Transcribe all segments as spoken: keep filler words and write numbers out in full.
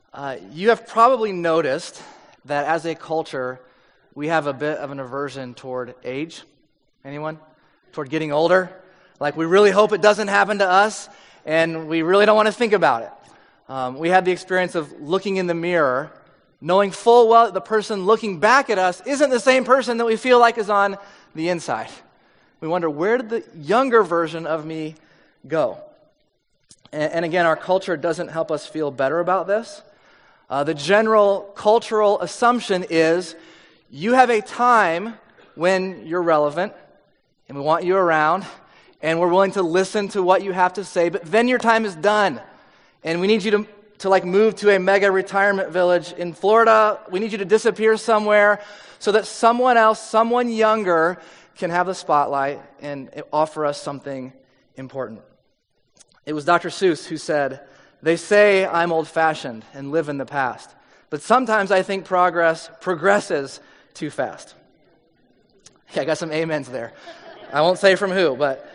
Uh, you have probably noticed that as a culture, we have a bit of an aversion toward age. Anyone? Toward getting older? Like we really hope it doesn't happen to us, and we really don't want to think about it. Um, we had the experience of looking in the mirror, knowing full well that the person looking back at us isn't the same person that we feel like is on the inside. We wonder, where did the younger version of me go? And, and again, our culture doesn't help us feel better about this. Uh, the general cultural assumption is you have a time when you're relevant, and we want you around, and we're willing to listen to what you have to say, but then your time is done, and we need you to, to like move to a mega retirement village in Florida. We need you to disappear somewhere so that someone else, someone younger, can have the spotlight and offer us something important. It was Doctor Seuss who said, "They say I'm old-fashioned and live in the past, but sometimes I think progress progresses too fast." Yeah, I got some amens there. I won't say from who, but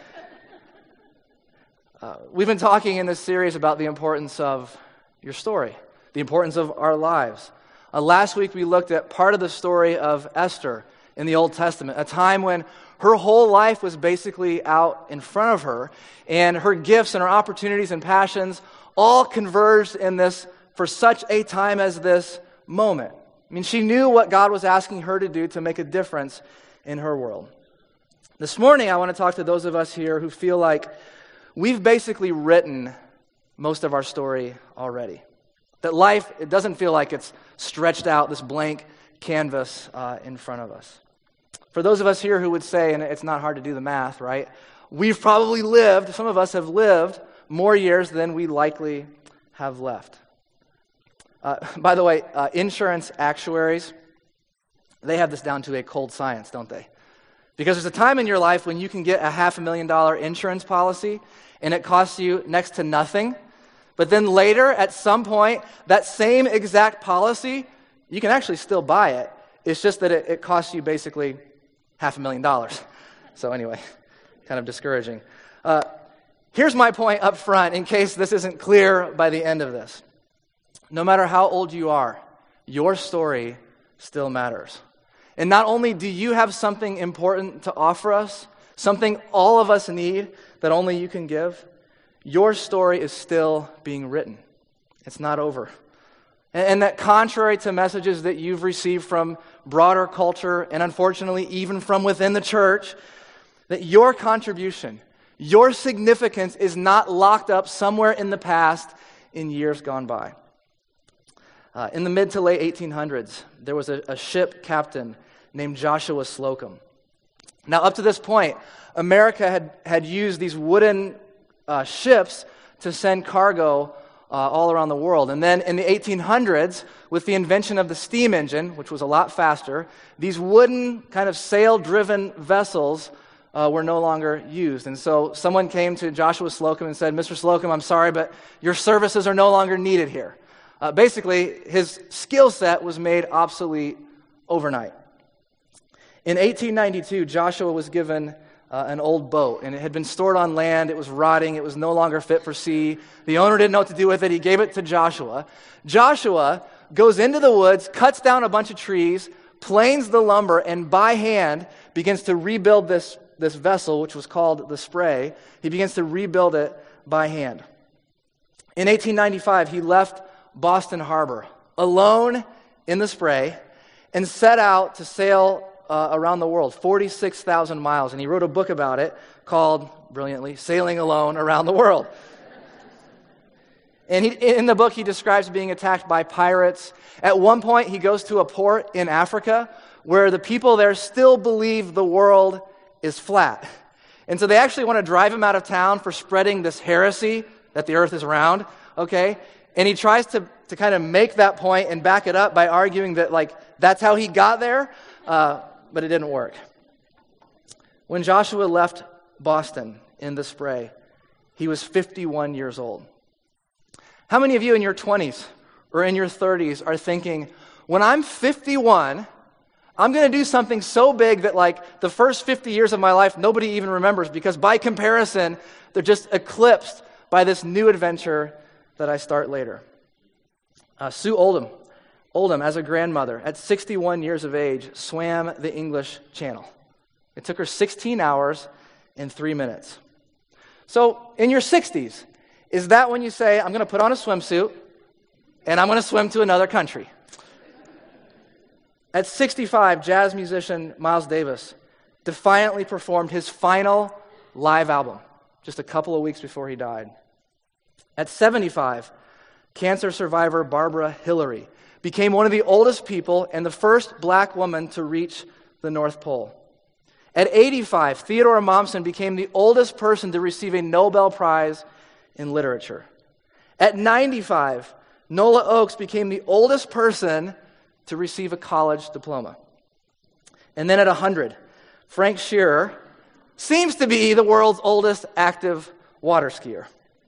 uh, we've been talking in this series about the importance of your story, the importance of our lives. Uh, last week we looked at part of the story of Esther in the Old Testament, a time when her whole life was basically out in front of her, and her gifts and her opportunities and passions all converged in this, for such a time as this moment. I mean, she knew what God was asking her to do to make a difference in her world. This morning, I want to talk to those of us here who feel like we've basically written most of our story already. That life, it doesn't feel like it's stretched out, this blank canvas uh, in front of us. For those of us here who would say, and it's not hard to do the math, right? We've probably lived, some of us have lived more years than we likely have left. Uh, by the way, uh, insurance actuaries, they have this down to a cold science, don't they? Because there's a time in your life when you can get a half a million dollar insurance policy and it costs you next to nothing. But then later, at some point, that same exact policy, you can actually still buy it. It's just that it, it costs you basically half a million dollars. So anyway, kind of discouraging. Uh, here's my point up front in case this isn't clear by the end of this. No matter how old you are, your story still matters. And not only do you have something important to offer us, something all of us need that only you can give, your story is still being written. It's not over. And, and that contrary to messages that you've received from broader culture, and unfortunately even from within the church, that your contribution, your significance is not locked up somewhere in the past in years gone by. Uh, in the mid to late eighteen hundreds, there was a, a ship captain named Joshua Slocum. Now, up to this point, America had, had used these wooden uh, ships to send cargo uh, all around the world. And then in the eighteen hundreds, with the invention of the steam engine, which was a lot faster, these wooden kind of sail-driven vessels uh, were no longer used. And so someone came to Joshua Slocum and said, "Mister Slocum, I'm sorry, but your services are no longer needed here." Uh, basically, his skill set was made obsolete overnight. In eighteen ninety-two, Joshua was given uh, an old boat, and it had been stored on land. It was rotting. It was no longer fit for sea. The owner didn't know what to do with it. He gave it to Joshua. Joshua goes into the woods, cuts down a bunch of trees, planes the lumber, and by hand begins to rebuild this, this vessel, which was called the Spray. He begins to rebuild it by hand. In eighteen ninety-five, he left Boston Harbor alone in the Spray and set out to sail uh, around the world, forty-six thousand miles. And he wrote a book about it called, brilliantly, Sailing Alone Around the World. And he, in the book, he describes being attacked by pirates. At one point, he goes to a port in Africa where the people there still believe the world is flat. And so they actually want to drive him out of town for spreading this heresy that the earth is round, okay? And he tries to, to kind of make that point and back it up by arguing that, like, that's how he got there, uh, but it didn't work. When Joshua left Boston in the Spray, he was fifty-one years old. How many of you in your twenties or in your thirties are thinking, when I'm fifty-one, I'm going to do something so big that, like, the first fifty years of my life, nobody even remembers, because by comparison, they're just eclipsed by this new adventure that I start later. Uh, Sue Oldham, Oldham, as a grandmother, at sixty-one years of age, swam the English Channel. It took her sixteen hours and three minutes. So, in your sixties, is that when you say, I'm going to put on a swimsuit and I'm going to swim to another country? At sixty-five, jazz musician Miles Davis defiantly performed his final live album just a couple of weeks before he died. At seventy-five, cancer survivor Barbara Hillary became one of the oldest people and the first black woman to reach the North Pole. At eighty-five, Theodore Mommsen became the oldest person to receive a Nobel Prize in literature. At ninety-five, Nola Oakes became the oldest person to receive a college diploma. And then at one hundred, Frank Shearer seems to be the world's oldest active water skier.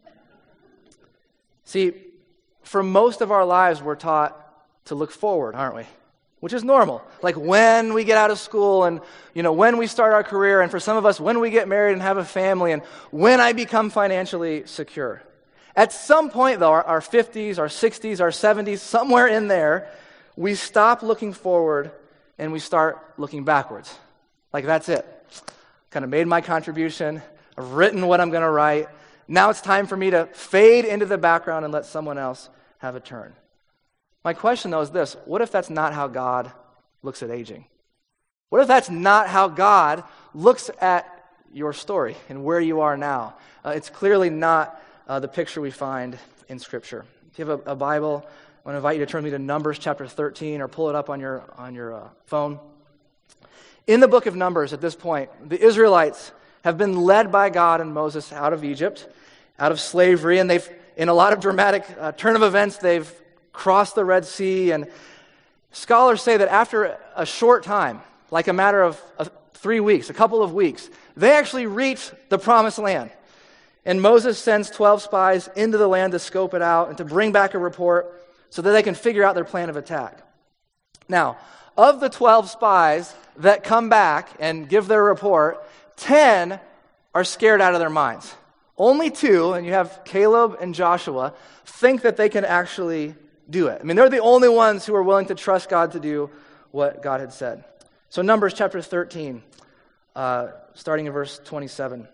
See, for most of our lives, we're taught to look forward, aren't we? Which is normal. Like when we get out of school and, you know, when we start our career, and for some of us, when we get married and have a family, and when I become financially secure. At some point, though, our, our fifties, our sixties, our seventies, somewhere in there, we stop looking forward and we start looking backwards. Like, that's it. Kind of made my contribution. I've written what I'm going to write. Now it's time for me to fade into the background and let someone else have a turn. My question, though, is this. What if that's not how God looks at aging? What if that's not how God looks at your story and where you are now? Uh, it's clearly not uh, the picture we find in Scripture. If you have a, a Bible, I want to invite you to turn me to Numbers chapter thirteen or pull it up on your, on your uh, phone. In the book of Numbers at this point, the Israelites have been led by God and Moses out of Egypt, out of slavery, and they've, in a lot of dramatic uh, turn of events, they've crossed the Red Sea, and scholars say that after a short time, like a matter of uh, three weeks, a couple of weeks, they actually reach the Promised Land. And Moses sends twelve spies into the land to scope it out and to bring back a report so that they can figure out their plan of attack. Now, of the twelve spies that come back and give their report, ten are scared out of their minds. Only two, and you have Caleb and Joshua, think that they can actually do it. I mean, they're the only ones who are willing to trust God to do what God had said. So Numbers chapter thirteen, uh, starting in verse twenty-seven.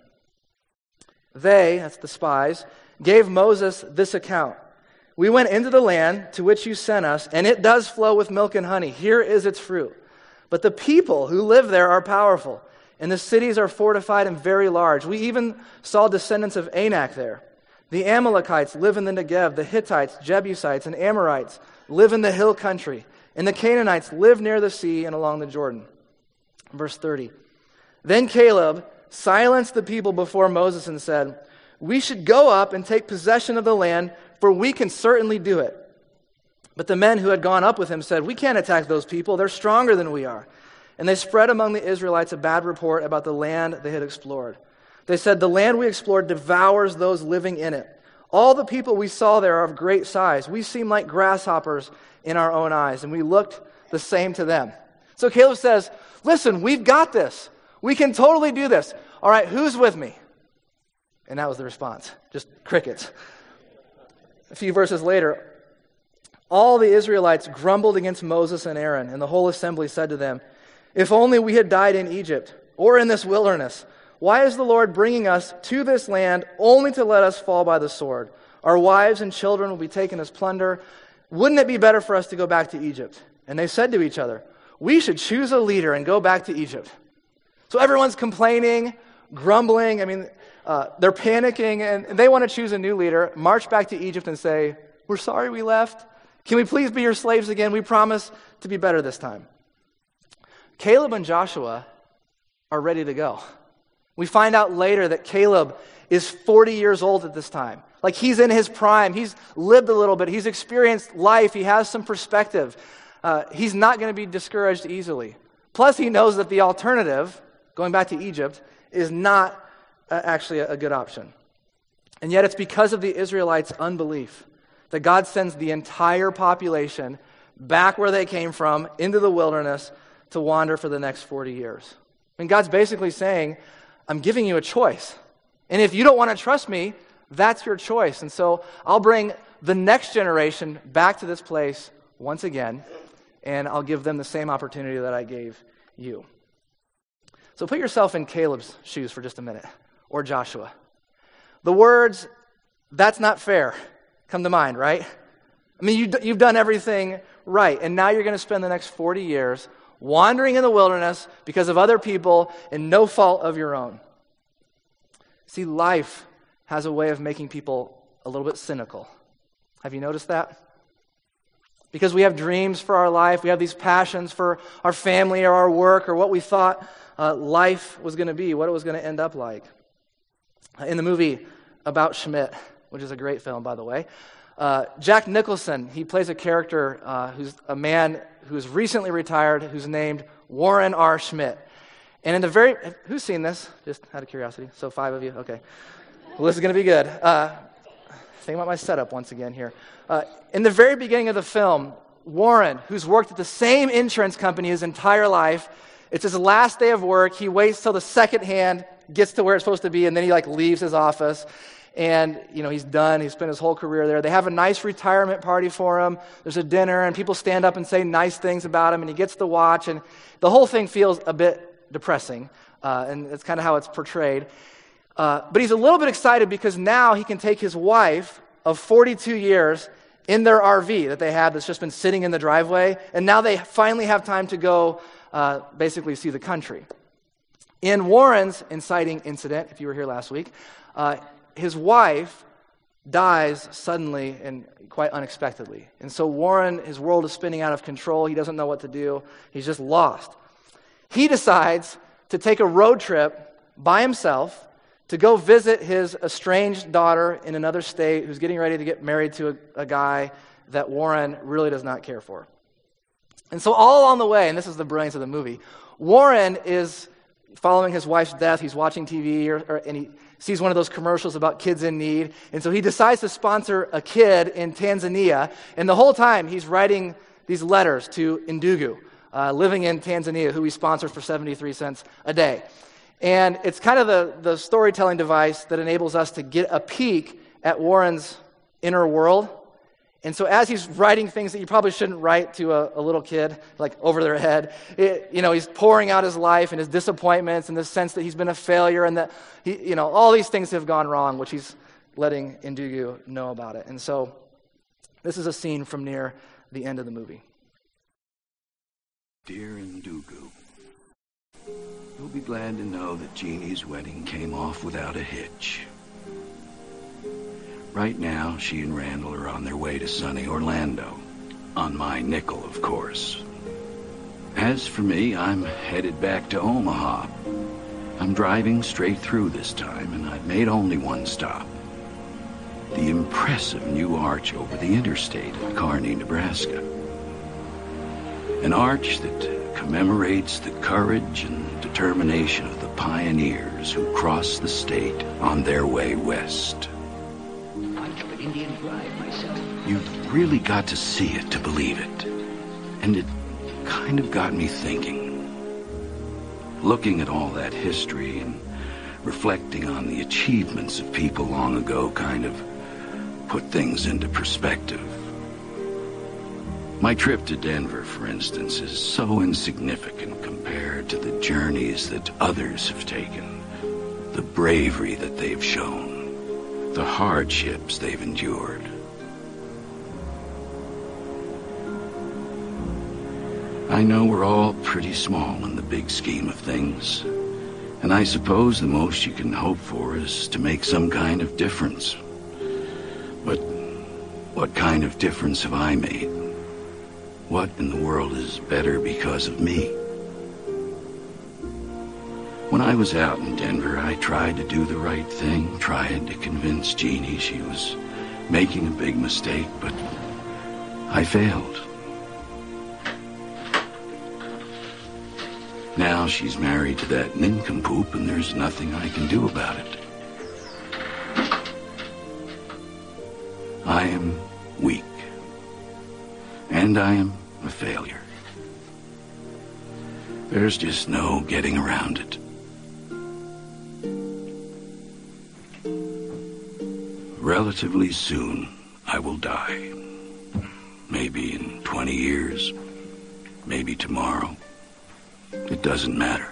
They, that's the spies, gave Moses this account. We went into the land to which you sent us, and it does flow with milk and honey. Here is its fruit. But the people who live there are powerful, and the cities are fortified and very large. We even saw descendants of Anak there. The Amalekites live in the Negev. The Hittites, Jebusites, and Amorites live in the hill country. And the Canaanites live near the sea and along the Jordan. Verse thirty. Then Caleb silenced the people before Moses and said, we should go up and take possession of the land, for we can certainly do it. But the men who had gone up with him said, we can't attack those people. They're stronger than we are. And they spread among the Israelites a bad report about the land they had explored. They said, the land we explored devours those living in it. All the people we saw there are of great size. We seem like grasshoppers in our own eyes, and we looked the same to them. So Caleb says, listen, we've got this. We can totally do this. All right, who's with me? And that was the response. Just crickets. A few verses later, all the Israelites grumbled against Moses and Aaron, and the whole assembly said to them, if only we had died in Egypt or in this wilderness. Why is the Lord bringing us to this land only to let us fall by the sword? Our wives and children will be taken as plunder. Wouldn't it be better for us to go back to Egypt? And they said to each other, we should choose a leader and go back to Egypt. So everyone's complaining, grumbling. I mean, uh, they're panicking, and they want to choose a new leader, march back to Egypt and say, we're sorry we left. Can we please be your slaves again? We promise to be better this time. Caleb and Joshua are ready to go. We find out later that Caleb is forty years old at this time. Like, he's in his prime. He's lived a little bit. He's experienced life. He has some perspective. Uh, he's not going to be discouraged easily. Plus, he knows that the alternative, going back to Egypt, is not uh, actually a, a good option. And yet it's because of the Israelites' unbelief that God sends the entire population back where they came from, into the wilderness, to wander for the next forty years. I mean, God's basically saying, I'm giving you a choice. And if you don't want to trust me, that's your choice. And so I'll bring the next generation back to this place once again, and I'll give them the same opportunity that I gave you. So put yourself in Caleb's shoes for just a minute, or Joshua. The words, "that's not fair," come to mind, right? I mean, you, you've done everything right, and now you're going to spend the next forty years wandering in the wilderness because of other people and no fault of your own. See, life has a way of making people a little bit cynical. Have you noticed that? Because we have dreams for our life, we have these passions for our family or our work or what we thought uh, life was going to be, what it was going to end up like. In the movie About Schmidt, which is a great film, by the way, uh, Jack Nicholson, he plays a character uh, who's a man who's recently retired, who's named Warren R. Schmidt. And in the very, who's seen this? Just out of curiosity. So five of you? Okay. Well, this is going to be good. Uh, think about my setup once again here. Uh, in the very beginning of the film, Warren, who's worked at the same insurance company his entire life, it's his last day of work. He waits till the second hand gets to where it's supposed to be, and then he like leaves his office. And, you know, he's done. He's spent his whole career there. They have a nice retirement party for him. There's a dinner, and people stand up and say nice things about him, and he gets the watch, and the whole thing feels a bit depressing, uh, and it's kind of how it's portrayed. Uh, but he's a little bit excited because now he can take his wife of forty-two years in their R V that they have that's just been sitting in the driveway, and now they finally have time to go uh, basically see the country. In Warren's inciting incident, if you were here last week, uh, his wife dies suddenly and quite unexpectedly. And so Warren, his world is spinning out of control. He doesn't know what to do. He's just lost. He decides to take a road trip by himself to go visit his estranged daughter in another state who's getting ready to get married to a, a guy that Warren really does not care for. And so all along the way, and this is the brilliance of the movie, Warren is following his wife's death. He's watching T V, or, or, and he sees one of those commercials about kids in need. And so he decides to sponsor a kid in Tanzania. And the whole time, he's writing these letters to Ndugu, uh, living in Tanzania, who he sponsors for seventy-three cents a day. And it's kind of the, the storytelling device that enables us to get a peek at Warren's inner world. And so as he's writing things that you probably shouldn't write to a, a little kid, like over their head, it, you know, he's pouring out his life and his disappointments and the sense that he's been a failure and that, he, you know, all these things have gone wrong, which he's letting Ndugu know about it. And so this is a scene from near the end of the movie. Dear Ndugu, you'll be glad to know that Jeannie's wedding came off without a hitch. Right now, she and Randall are on their way to sunny Orlando. On my nickel, of course. As for me, I'm headed back to Omaha. I'm driving straight through this time, and I've made only one stop. The impressive new arch over the interstate at Kearney, Nebraska. An arch that commemorates the courage and determination of the pioneers who crossed the state on their way west. Indian bride myself. You've really got to see it to believe it. And it kind of got me thinking. Looking at all that history and reflecting on the achievements of people long ago kind of put things into perspective. My trip to Denver, for instance, is so insignificant compared to the journeys that others have taken, the bravery that they've shown, the hardships they've endured. I know we're all pretty small in the big scheme of things, and I suppose the most you can hope for is to make some kind of difference. But what kind of difference have I made? What in the world is better because of me? When I was out in Denver, I tried to do the right thing, tried to convince Jeannie she was making a big mistake, but I failed. Now she's married to that nincompoop, and there's nothing I can do about it. I am weak, and I am a failure. There's just no getting around it. Relatively soon, I will die. Maybe in twenty years, maybe tomorrow. It doesn't matter.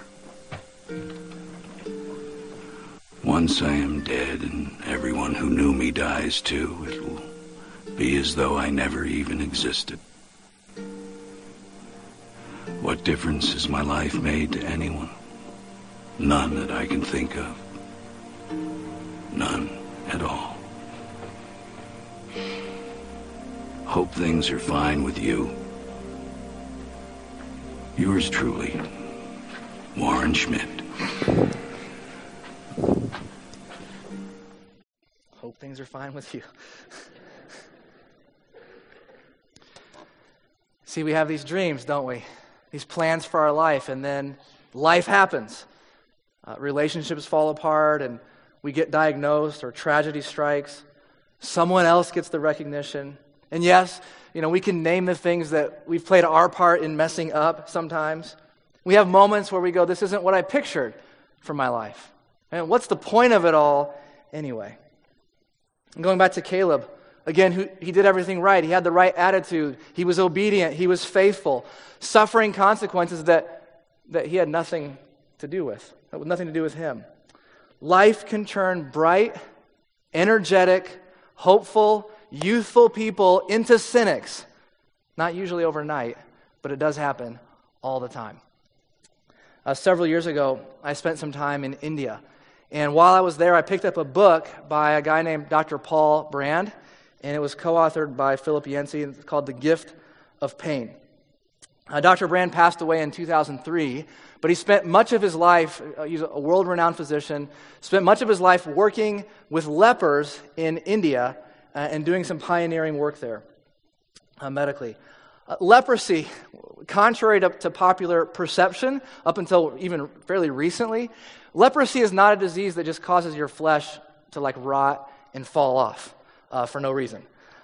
Once I am dead and everyone who knew me dies too, it will be as though I never even existed. What difference has my life made to anyone? None that I can think of. None at all. Hope things are fine with you. Yours truly, Warren Schmidt. Hope things are fine with you. See, we have these dreams, don't we? These plans for our life, and then life happens. Uh, relationships fall apart, and we get diagnosed, or tragedy strikes. Someone else gets the recognition. And yes, you know, we can name the things that we've played our part in messing up sometimes. We have moments where we go, this isn't what I pictured for my life. And what's the point of it all anyway? And going back to Caleb, again, who, he did everything right. He had the right attitude. He was obedient. He was faithful. Suffering consequences that, that he had nothing to do with. That had nothing to do with him. Life can turn bright, energetic, hopeful, youthful people into cynics. Not usually overnight, but it does happen all the time. Uh, several years ago, I spent some time in India. And while I was there, I picked up a book by a guy named Doctor Paul Brand, and it was co-authored by Philip Yancey. It's called The Gift of Pain. Uh, Doctor Brand passed away in two thousand three, but he spent much of his life, uh, he's a world-renowned physician, spent much of his life working with lepers in India uh, and doing some pioneering work there uh, medically. Uh, leprosy, contrary to, to popular perception, up until even fairly recently, leprosy is not a disease that just causes your flesh to like rot and fall off uh, for no reason.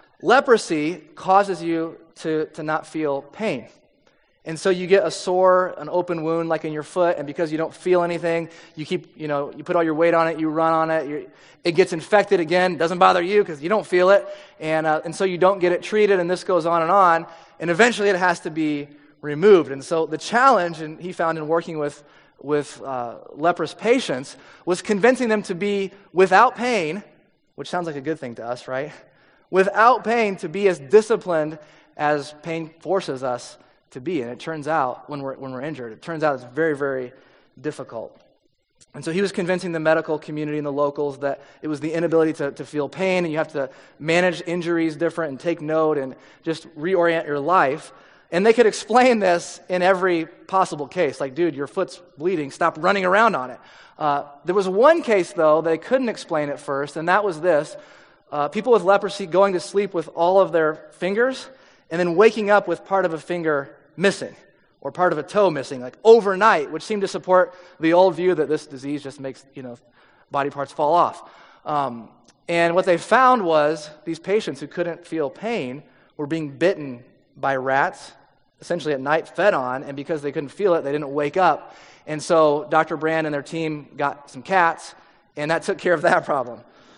Leprosy causes you to, to not feel pain. And so you get a sore, an open wound like in your foot, and because you don't feel anything, you keep, you know, you put all your weight on it, you run on it, you're, it gets infected again, doesn't bother you because you don't feel it, and uh, and so you don't get it treated, and this goes on and on, and eventually it has to be removed. And so the challenge, and he found in working with, with uh, leprous patients, was convincing them to be without pain, which sounds like a good thing to us, right? Without pain, to be as disciplined as pain forces us to be. And it turns out, when we're when we're injured, it turns out it's very, very difficult. And so he was convincing the medical community and the locals that it was the inability to, to feel pain, and you have to manage injuries different and take note and just reorient your life. And they could explain this in every possible case. Like, dude, your foot's bleeding, stop running around on it. Uh, there was one case, though, they couldn't explain at first, and that was this. Uh, people with leprosy going to sleep with all of their fingers and then waking up with part of a finger missing or part of a toe missing, like overnight, which seemed to support the old view that this disease just makes, you know, body parts fall off. Um, and what they found was these patients who couldn't feel pain were being bitten by rats, essentially at night, fed on, and because they couldn't feel it, they didn't wake up. And so Doctor Brand and their team got some cats, and that took care of that problem.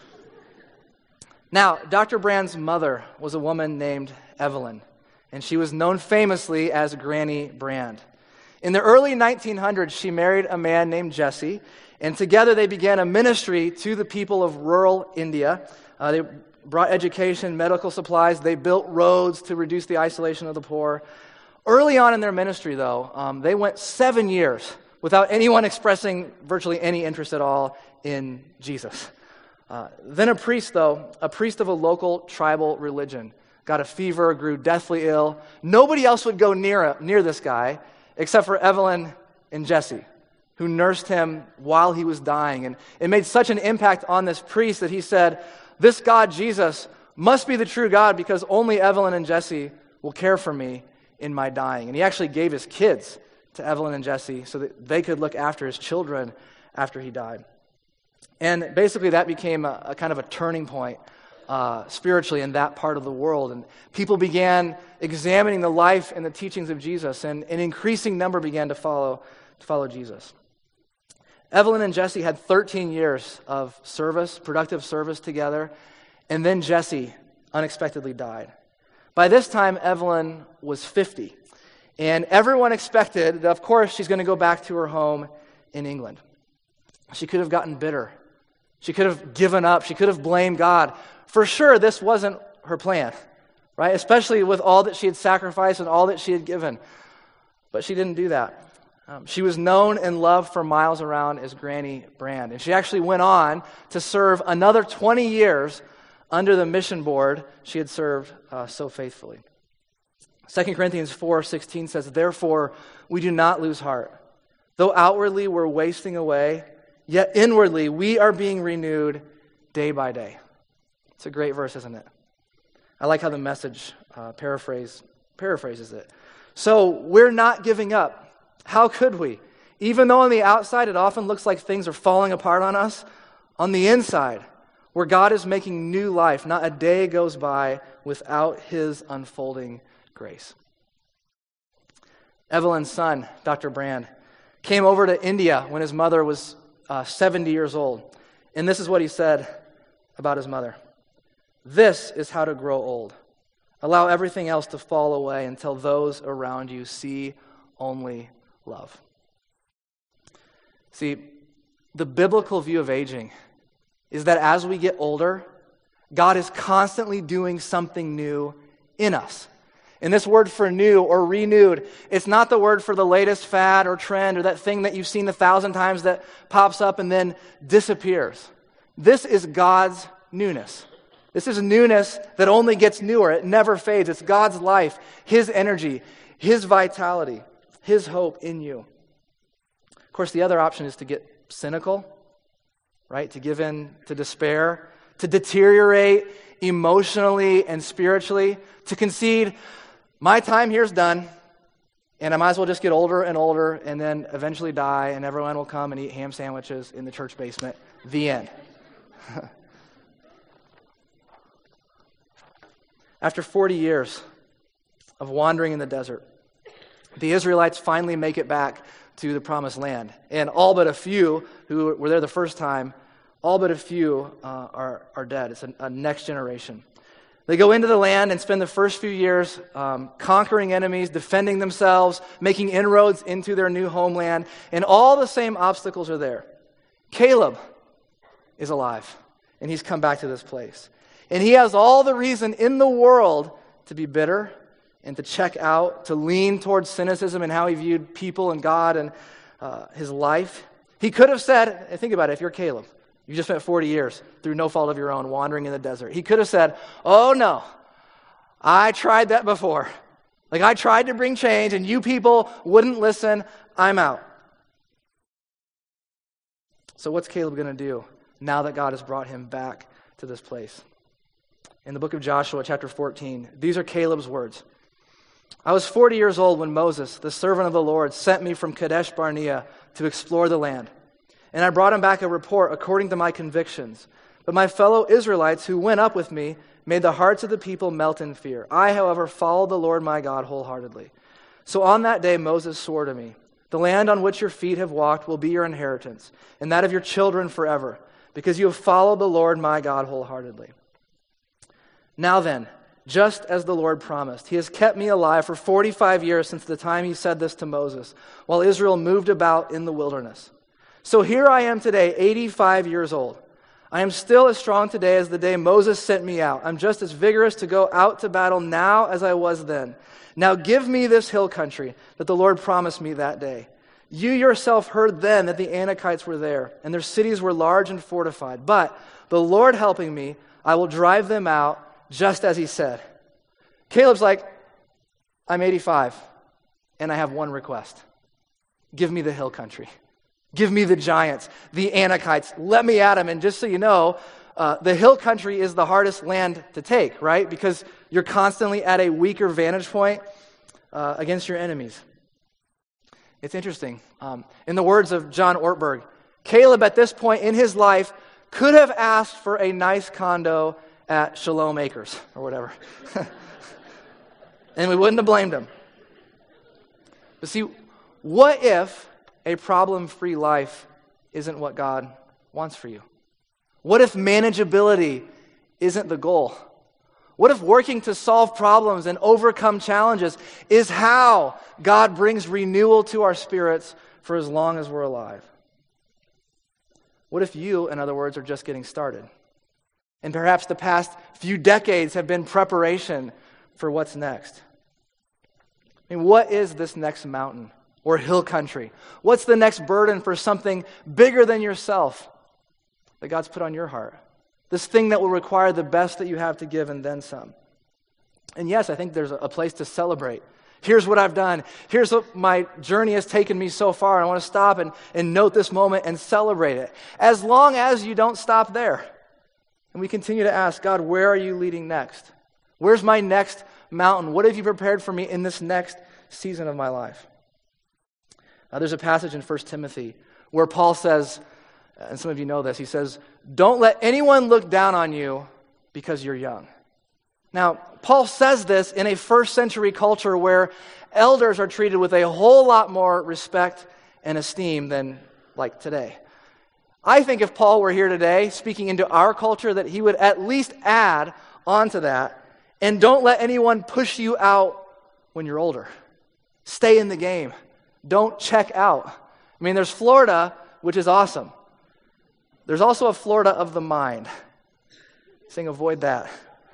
Now, Doctor Brand's mother was a woman named Evelyn, and she was known famously as Granny Brand. In the early nineteen hundreds, she married a man named Jesse, and together they began a ministry to the people of rural India. Uh, they brought education, medical supplies, they built roads to reduce the isolation of the poor. Early on in their ministry, though, um, they went seven years without anyone expressing virtually any interest at all in Jesus. Uh, then a priest, though, a priest of a local tribal religion, got a fever, grew deathly ill. Nobody else would go near, near this guy except for Evelyn and Jesse, who nursed him while he was dying. And it made such an impact on this priest that he said, this God, Jesus, must be the true God because only Evelyn and Jesse will care for me in my dying. And he actually gave his kids to Evelyn and Jesse so that they could look after his children after he died. And basically that became a, a kind of a turning point uh, spiritually in that part of the world. And people began examining the life and the teachings of Jesus, and an increasing number began to follow to follow Jesus. Evelyn and Jesse had thirteen years of service, productive service together, and then Jesse unexpectedly died. By this time, Evelyn was fifty, and everyone expected that, of course, she's going to go back to her home in England. She could have gotten bitter. She could have given up. She could have blamed God. For sure, this wasn't her plan, right? Especially with all that she had sacrificed and all that she had given. But she didn't do that. Um, she was known and loved for miles around as Granny Brand. And she actually went on to serve another twenty years under the mission board she had served uh, so faithfully. Second Corinthians four sixteen says, "Therefore we do not lose heart. Though outwardly we're wasting away, yet inwardly we are being renewed day by day." It's a great verse, isn't it? I like how the Message uh, paraphrase paraphrases it. So we're not giving up. How could we? Even though on the outside it often looks like things are falling apart on us, on the inside, where God is making new life, not a day goes by without His unfolding grace. Evelyn's son, Doctor Brand, came over to India when his mother was uh, seventy years old. And this is what he said about his mother. "This is how to grow old. Allow everything else to fall away until those around you see only love." See, the biblical view of aging is that as we get older, God is constantly doing something new in us. And this word for new or renewed, it's not the word for the latest fad or trend or that thing that you've seen a thousand times that pops up and then disappears. This is God's newness. This is newness that only gets newer. It never fades. It's God's life, His energy, His vitality, His hope in you. Of course, the other option is to get cynical, right? To give in to despair, to deteriorate emotionally and spiritually, to concede, my time here's done, and I might as well just get older and older and then eventually die, and everyone will come and eat ham sandwiches in the church basement. The end. After forty years of wandering in the desert, the Israelites finally make it back to the promised land. And all but a few who were there the first time, all but a few uh, are, are dead. It's a, a next generation. They go into the land and spend the first few years um, conquering enemies, defending themselves, making inroads into their new homeland, and all the same obstacles are there. Caleb is alive, and he's come back to this place. And he has all the reason in the world to be bitter and to check out, to lean towards cynicism and how he viewed people and God and uh, his life. He could have said, think about it, if you're Caleb, you just spent forty years through no fault of your own wandering in the desert. He could have said, oh no, I tried that before. Like I tried to bring change and you people wouldn't listen, I'm out. So what's Caleb going to do now that God has brought him back to this place? In the book of Joshua, chapter fourteen, these are Caleb's words. I was forty years old when Moses, the servant of the Lord, sent me from Kadesh Barnea to explore the land. And I brought him back a report according to my convictions. But my fellow Israelites who went up with me made the hearts of the people melt in fear. I, however, followed the Lord my God wholeheartedly. So on that day Moses swore to me, the land on which your feet have walked will be your inheritance, and that of your children forever, because you have followed the Lord my God wholeheartedly. Now then, just as the Lord promised, He has kept me alive for forty-five years since the time He said this to Moses, while Israel moved about in the wilderness. So here I am today, eighty-five years old. I am still as strong today as the day Moses sent me out. I'm just as vigorous to go out to battle now as I was then. Now give me this hill country that the Lord promised me that day. You yourself heard then that the Anakites were there, and their cities were large and fortified. But the Lord helping me, I will drive them out just as He said. Caleb's like, I'm eighty-five, and I have one request. Give me the hill country. Give me the giants, the Anakites. Let me at them. And just so you know, uh, the hill country is the hardest land to take, right? Because you're constantly at a weaker vantage point uh, against your enemies. It's interesting. Um, in the words of John Ortberg, Caleb at this point in his life could have asked for a nice condo at Shalom Acres or whatever. And we wouldn't have blamed him. But see, what if a problem-free life isn't what God wants for you? What if manageability isn't the goal? What if working to solve problems and overcome challenges is how God brings renewal to our spirits for as long as we're alive? What if you, in other words, are just getting started? And perhaps the past few decades have been preparation for what's next. I mean, what is this next mountain or hill country? What's the next burden for something bigger than yourself that God's put on your heart? This thing that will require the best that you have to give and then some. And yes, I think there's a place to celebrate. Here's what I've done. Here's what my journey has taken me so far. I want to stop and, and note this moment and celebrate it. As long as you don't stop there. And we continue to ask, God, where are you leading next? Where's my next mountain? What have you prepared for me in this next season of my life? Now, there's a passage in First Timothy where Paul says, and some of you know this, he says, don't let anyone look down on you because you're young. Now, Paul says this in a first century culture where elders are treated with a whole lot more respect and esteem than like today. I think if Paul were here today speaking into our culture that he would at least add onto that, and don't let anyone push you out when you're older. Stay in the game. Don't check out. I mean, there's Florida, which is awesome. There's also a Florida of the mind. Saying avoid that.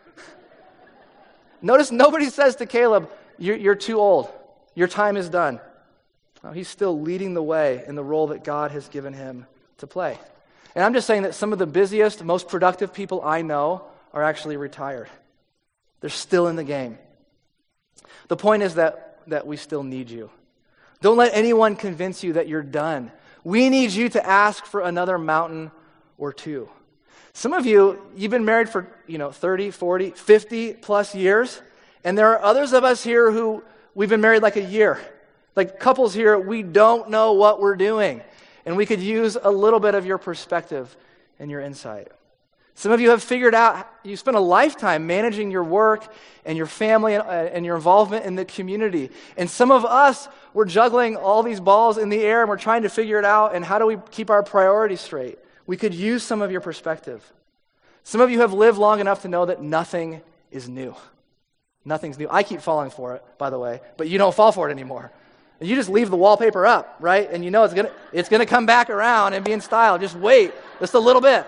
Notice nobody says to Caleb, you're, you're too old. Your time is done. No, he's still leading the way in the role that God has given him to play. And I'm just saying that some of the busiest, most productive people I know are actually retired. They're still in the game. The point is that, that we still need you. Don't let anyone convince you that you're done. We need you to ask for another mountain or two. Some of you, you've been married for, you know, thirty, forty, fifty plus years, and there are others of us here who we've been married like a year. Like couples here, we don't know what we're doing, and we could use a little bit of your perspective and your insight. Some of you have figured out, you spent a lifetime managing your work and your family and, uh, and your involvement in the community. And some of us, we're juggling all these balls in the air and we're trying to figure it out, and how do we keep our priorities straight? We could use some of your perspective. Some of you have lived long enough to know that nothing is new. Nothing's new. I keep falling for it, by the way, but you don't fall for it anymore. You just leave the wallpaper up, right? And you know it's gonna it's gonna come back around and be in style. Just wait, just a little bit.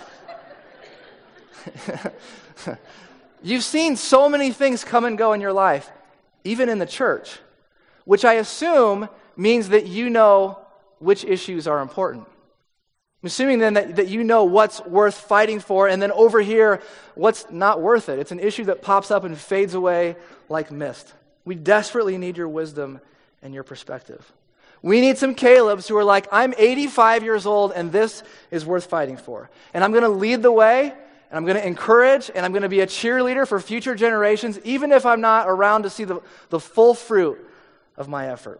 You've seen so many things come and go in your life, even in the church, which I assume means that you know which issues are important. I'm assuming then that, that you know what's worth fighting for, and then over here, what's not worth it. It's an issue that pops up and fades away like mist. We desperately need your wisdom and your perspective. We need some Calebs who are like, I'm eighty-five years old and this is worth fighting for. And I'm going to lead the way, and I'm going to encourage, and I'm going to be a cheerleader for future generations, even if I'm not around to see the, the full fruit of my effort.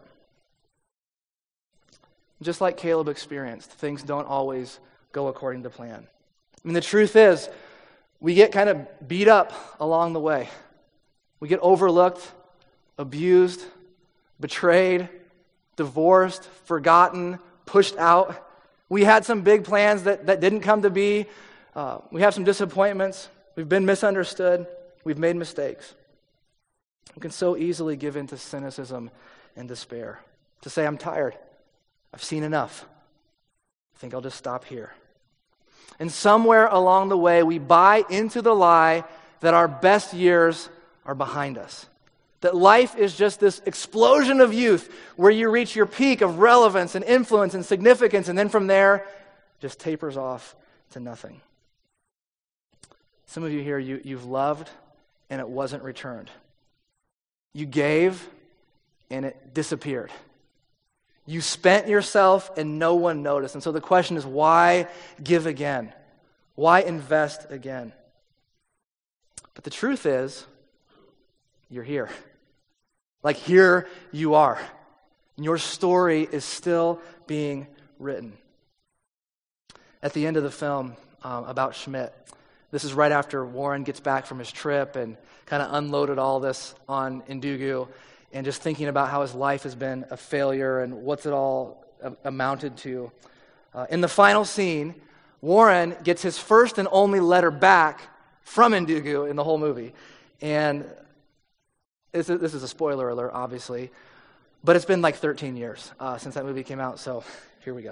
Just like Caleb experienced, things don't always go according to plan. I mean, the truth is, we get kind of beat up along the way. We get overlooked, abused, betrayed, divorced, forgotten, pushed out. We had some big plans that, that didn't come to be. Uh, we have some disappointments. We've been misunderstood. We've made mistakes. We can so easily give in to cynicism and despair. To say, I'm tired. I've seen enough. I think I'll just stop here. And somewhere along the way, we buy into the lie that our best years are behind us. That life is just this explosion of youth where you reach your peak of relevance and influence and significance, and then from there, it just tapers off to nothing. Some of you here, you, you've loved and it wasn't returned. You gave and it disappeared. You spent yourself and no one noticed. And so the question is, why give again? Why invest again? But the truth is, you're here. Like here you are. And your story is still being written. At the end of the film um, about Schmidt, this is right after Warren gets back from his trip and kind of unloaded all this on Ndugu, and just thinking about how his life has been a failure and what's it all amounted to. Uh, in the final scene, Warren gets his first and only letter back from Indugu in the whole movie. And this is, this is a spoiler alert, obviously, but it's been like thirteen years uh, since that movie came out, so here we go.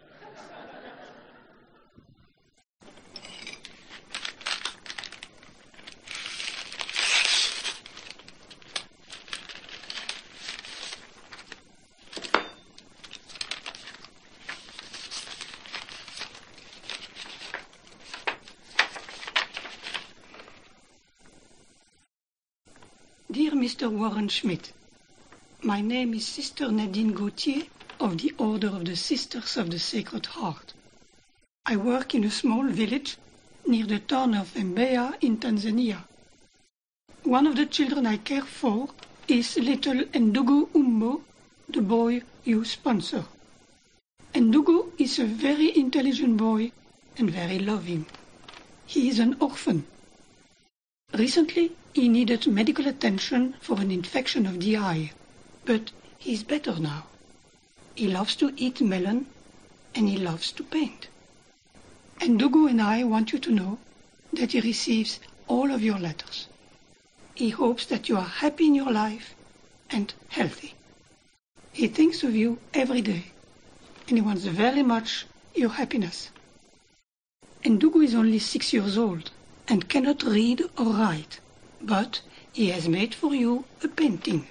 Dear Mister Warren Schmidt, my name is Sister Nadine Gauthier of the Order of the Sisters of the Sacred Heart. I work in a small village near the town of Mbeya in Tanzania. One of the children I care for is little Ndugu Umbo, the boy you sponsor. Ndugu is a very intelligent boy and very loving. He is an orphan. Recently, he needed medical attention for an infection of the eye, but he's better now. He loves to eat melon, and he loves to paint. Ndugu and I want you to know that he receives all of your letters. He hopes that you are happy in your life and healthy. He thinks of you every day, and he wants very much your happiness. Ndugu is only six years old and cannot read or write, but he has made for you a painting.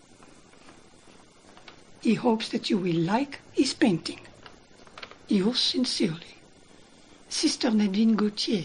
He hopes that you will like his painting. Yours sincerely, Sister Nadine Gauthier.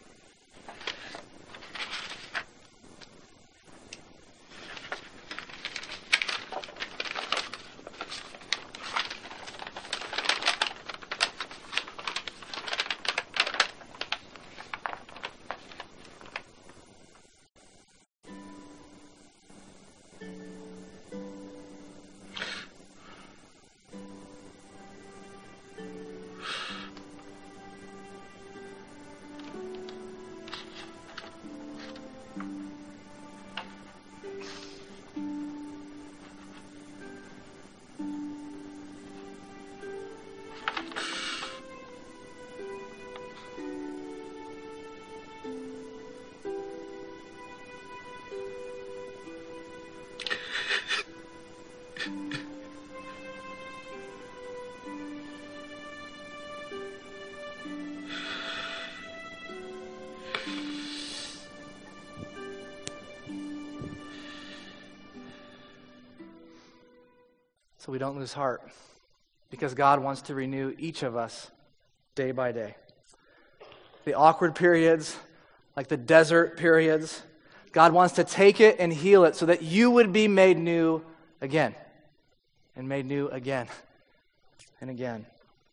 So we don't lose heart, because God wants to renew each of us day by day. The awkward periods, like the desert periods, God wants to take it and heal it so that you would be made new again, and made new again and again.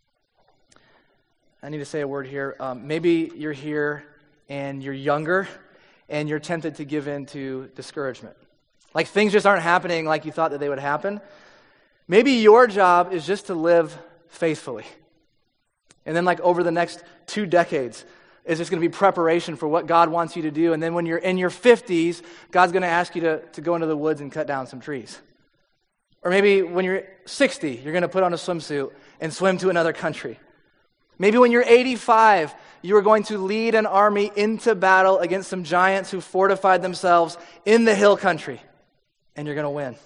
I need to say a word here. Um, maybe you're here and you're younger and you're tempted to give in to discouragement. Like things just aren't happening like you thought that they would happen. Maybe your job is just to live faithfully. And then like over the next two decades, it's just going to be preparation for what God wants you to do. And then when you're in your fifties, God's going to ask you to, to go into the woods and cut down some trees. Or maybe when you're sixty, you're going to put on a swimsuit and swim to another country. Maybe when you're eighty-five, you are going to lead an army into battle against some giants who fortified themselves in the hill country. And you're going to win.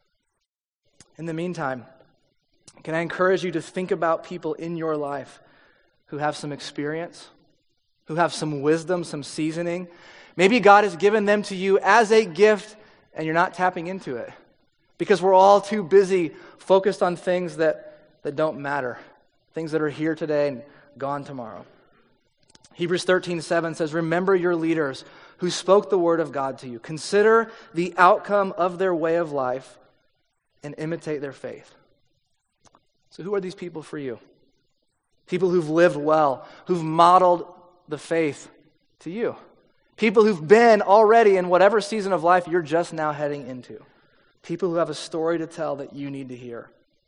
In the meantime, can I encourage you to think about people in your life who have some experience, who have some wisdom, some seasoning. Maybe God has given them to you as a gift and you're not tapping into it because we're all too busy focused on things that, that don't matter, things that are here today and gone tomorrow. Hebrews thirteen seven says, remember your leaders who spoke the word of God to you. Consider the outcome of their way of life and imitate their faith. So who are these people for you? People who've lived well, who've modeled the faith to you. People who've been already in whatever season of life you're just now heading into. People who have a story to tell that you need to hear.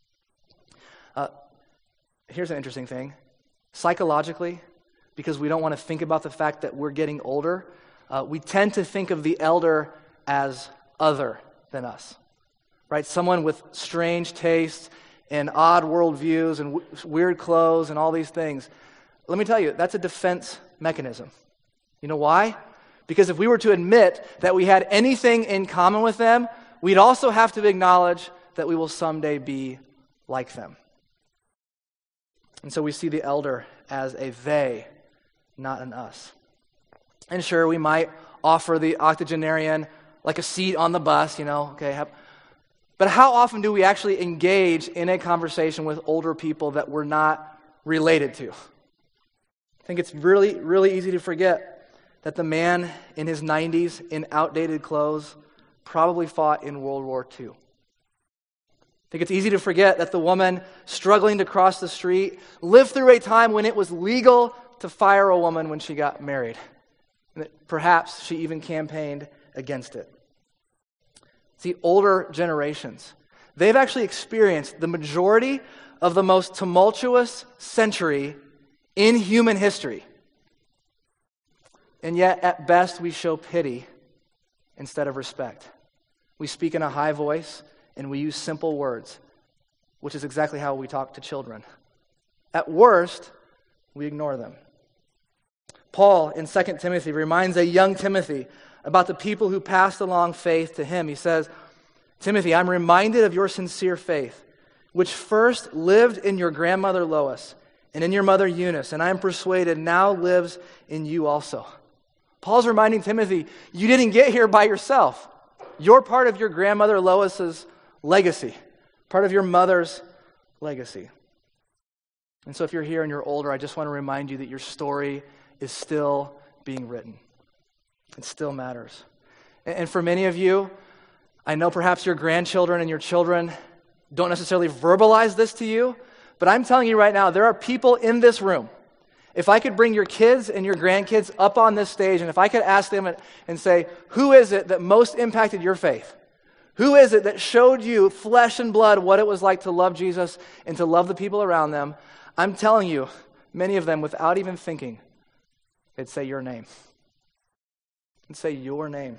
Uh, here's an interesting thing. Psychologically, because we don't want to think about the fact that we're getting older, uh, we tend to think of the elder as other than us. Right? Someone with strange tastes and odd worldviews and w- weird clothes and all these things. Let me tell you, that's a defense mechanism. You know why? Because if we were to admit that we had anything in common with them, we'd also have to acknowledge that we will someday be like them. And so we see the elder as a they, not an us. And sure, we might offer the octogenarian like a seat on the bus, you know, okay. Have, but how often do we actually engage in a conversation with older people that we're not related to? I think it's really, really easy to forget that the man in his nineties in outdated clothes probably fought in World War Two. I think it's easy to forget that the woman struggling to cross the street lived through a time when it was legal to fire a woman when she got married. And that perhaps she even campaigned against it. See, older generations, they've actually experienced the majority of the most tumultuous century in human history. And yet, at best, we show pity instead of respect. We speak in a high voice, and we use simple words, which is exactly how we talk to children. At worst, we ignore them. Paul, in Second Timothy, reminds a young Timothy about the people who passed along faith to him. He says, Timothy, I'm reminded of your sincere faith, which first lived in your grandmother Lois and in your mother Eunice, and I am persuaded now lives in you also. Paul's reminding Timothy, you didn't get here by yourself. You're part of your grandmother Lois's legacy, part of your mother's legacy. And so if you're here and you're older, I just want to remind you that your story is still being written. It still matters. And for many of you, I know perhaps your grandchildren and your children don't necessarily verbalize this to you, but I'm telling you right now, there are people in this room. If I could bring your kids and your grandkids up on this stage, and if I could ask them and say, who is it that most impacted your faith? Who is it that showed you flesh and blood what it was like to love Jesus and to love the people around them? I'm telling you, many of them, without even thinking, they'd say your name. They'd say your name.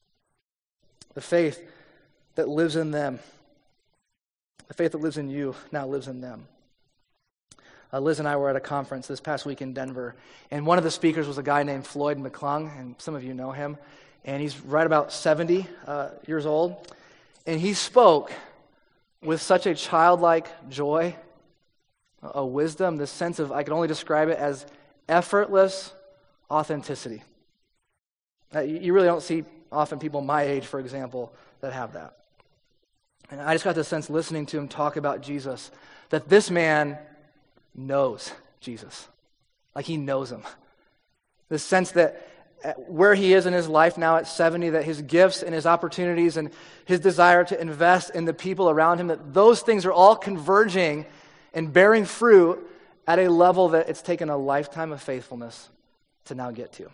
The faith that lives in them, the faith that lives in you now lives in them. Uh, Liz and I were at a conference this past week in Denver, and one of the speakers was a guy named Floyd McClung, and some of you know him, and he's right about seventy uh, years old, and he spoke with such a childlike joy, a wisdom, this sense of, I can only describe it as effortless authenticity. Uh, you, you really don't see often people my age, for example, that have that. And I just got the sense listening to him talk about Jesus, that this man knows Jesus. Like he knows him. The sense that where he is in his life now at seventy, that his gifts and his opportunities and his desire to invest in the people around him, that those things are all converging and bearing fruit at a level that it's taken a lifetime of faithfulness to now get to.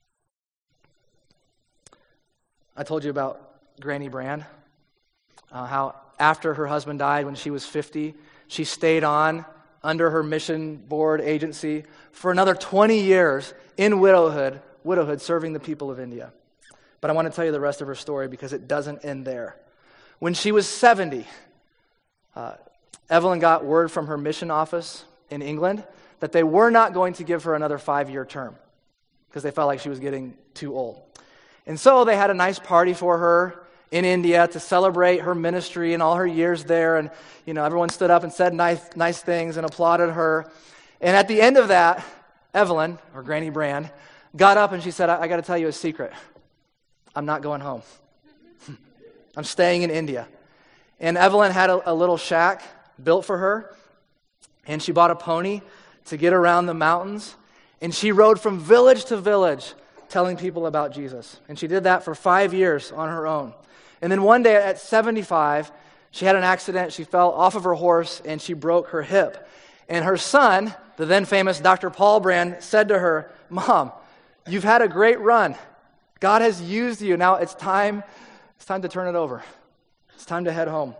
I told you about Granny Brand, uh, how after her husband died when she was fifty, she stayed on under her mission board agency for another twenty years in widowhood, widowhood serving the people of India. But I want to tell you the rest of her story because it doesn't end there. When she was seventy, uh, Evelyn got word from her mission office in England that they were not going to give her another five-year term because they felt like she was getting too old. And so they had a nice party for her in India to celebrate her ministry and all her years there. And, you know, everyone stood up and said nice, nice things and applauded her. And at the end of that, Evelyn, or Granny Brand, got up and she said, I, I got to tell you a secret. I'm not going home. I'm staying in India. And Evelyn had a, a little shack built for her. And she bought a pony to get around the mountains. And she rode from village to village telling people about Jesus. And she did that for five years on her own. And then one day at seventy-five, she had an accident. She fell off of her horse and she broke her hip. And her son, the then famous Doctor Paul Brand, said to her, Mom, you've had a great run. God has used you. Now it's time, it's time to turn it over. It's time to head home.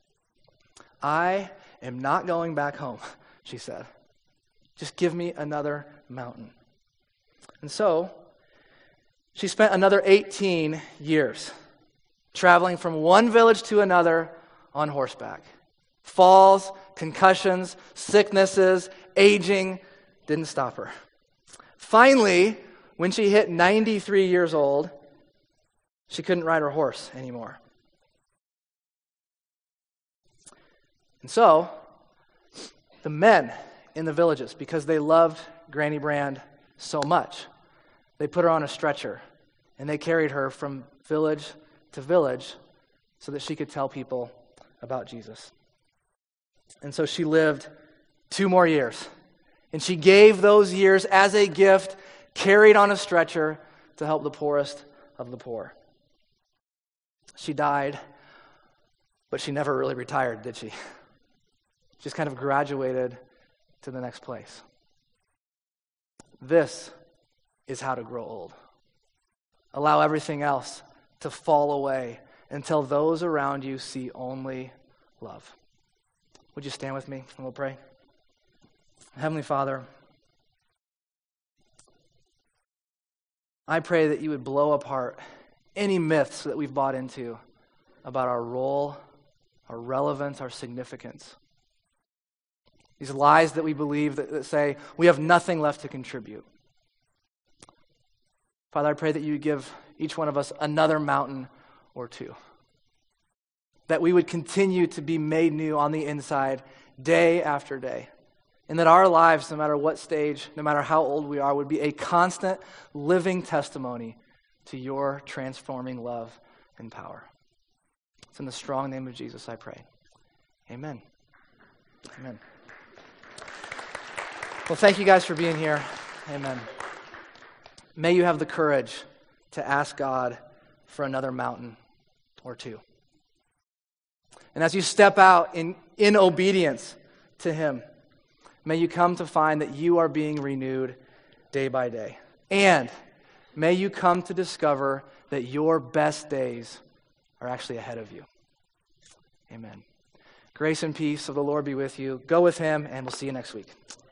I am not going back home, she said. Just give me another mountain. And so, she spent another eighteen years traveling from one village to another on horseback. Falls, concussions, sicknesses, aging didn't stop her. Finally, When she hit ninety-three years old, she couldn't ride her horse anymore. And so, the men in the villages, because they loved Granny Brand so much, they put her on a stretcher, and they carried her from village to village so that she could tell people about Jesus. And so she lived two more years. And she gave those years as a gift, carried on a stretcher to help the poorest of the poor. She died, but she never really retired, did she? Just kind of graduated to the next place. This is how to grow old. Allow everything else to fall away until those around you see only love. Would you stand with me and we'll pray? Heavenly Father, I pray that you would blow apart any myths that we've bought into about our role, our relevance, our significance. These lies that we believe that, that say we have nothing left to contribute. Father, I pray that you would give each one of us another mountain or two. That we would continue to be made new on the inside day after day. And that our lives, no matter what stage, no matter how old we are, would be a constant living testimony to your transforming love and power. It's in the strong name of Jesus I pray. Amen. Amen. Well, thank you guys for being here. Amen. May you have the courage to ask God for another mountain or two. And as you step out in, in obedience to him, may you come to find that you are being renewed day by day. And may you come to discover that your best days are actually ahead of you. Amen. Grace and peace of the Lord be with you. Go with him, and we'll see you next week.